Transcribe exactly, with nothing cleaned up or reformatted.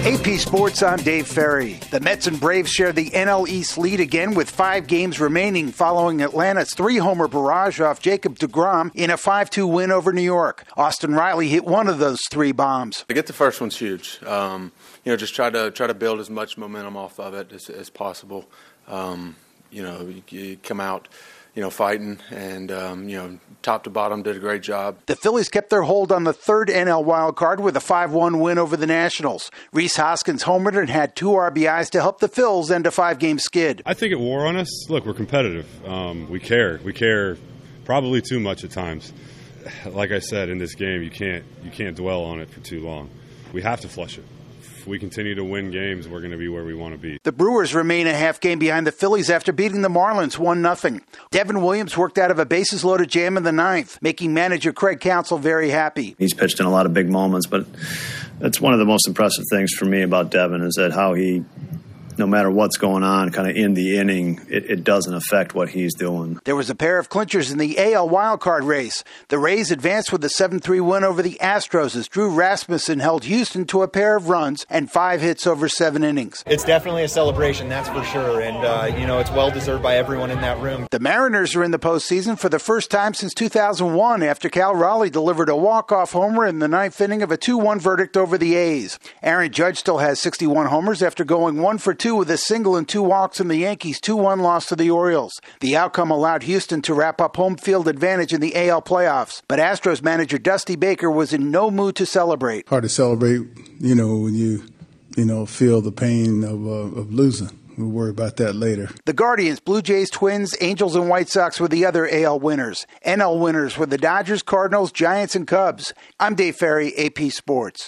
A P Sports, I'm Dave Ferry. The Mets and Braves share the N L East lead again with five games remaining following Atlanta's three-homer barrage off Jacob deGrom in a five two win over New York. Austin Riley hit one of those three bombs. To get the first one's huge. Um, you know, just try to try to build as much momentum off of it as, as possible. Um, you know, you, you come out, you know, fighting, and, um, you know, top to bottom did a great job. The Phillies kept their hold on the third N L wild card with a five one win over the Nationals. Rhys Hoskins homered and had two R B Is to help the Phils end a five-game skid. I think it wore on us. Look, we're competitive. Um, we care. We care probably too much at times. Like I said, in this game, you can't you can't dwell on it for too long. We have to flush it. If we continue to win games, we're going to be where we want to be. The Brewers remain a half game behind the Phillies after beating the Marlins one nothing. Devin Williams worked out of a bases-loaded jam in the ninth, making manager Craig Counsell very happy. He's pitched in a lot of big moments, but that's one of the most impressive things for me about Devin is that how he, no matter what's going on, kind of in the inning, it, it doesn't affect what he's doing. There was a pair of clinchers in the A L wildcard race. The Rays advanced with a seven three win over the Astros as Drew Rasmussen held Houston to a pair of runs and five hits over seven innings. It's definitely a celebration, that's for sure, and, uh, you know, it's well-deserved by everyone in that room. The Mariners are in the postseason for the first time since two thousand one after Cal Raleigh delivered a walk-off homer in the ninth inning of a two one verdict over the A's. Aaron Judge still has sixty-one homers after going one for two with a single and two walks in the Yankees' two one loss to the Orioles. The outcome allowed Houston to wrap up home field advantage in the A L playoffs, but Astros manager Dusty Baker was in no mood to celebrate. Hard to celebrate, you know, when you, you know, feel the pain of, uh, of losing. We'll worry about that later. The Guardians, Blue Jays, Twins, Angels, and White Sox were the other A L winners. N L winners were the Dodgers, Cardinals, Giants, and Cubs. I'm Dave Ferry, A P Sports.